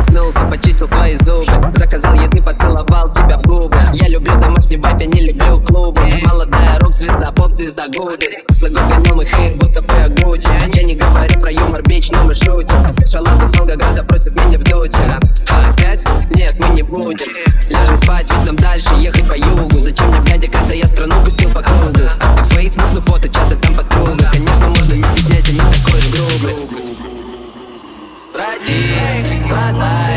проснулся, почистил свои зубы, заказал еды, поцеловал тебя в губы. Я люблю домашний вайб, я не люблю клубы. Молодая рок-звезда, поп-звезда Гуди. За год гонял мой хейт, будто бы я Гуччи. Я не говорю про юмор, бич, но мы шутим. Шалава с Волгограда просит меня в дуте. Опять? Нет, мы не будем. Ляжем спать, ведь нам дальше ехать по югу. Зачем мне глядя, когда я страну пустил по кругу? А ты фейс, можно фото, чаты там подруга. Конечно, можно, не стесняйся, не такой же грубый. Родись, страдай.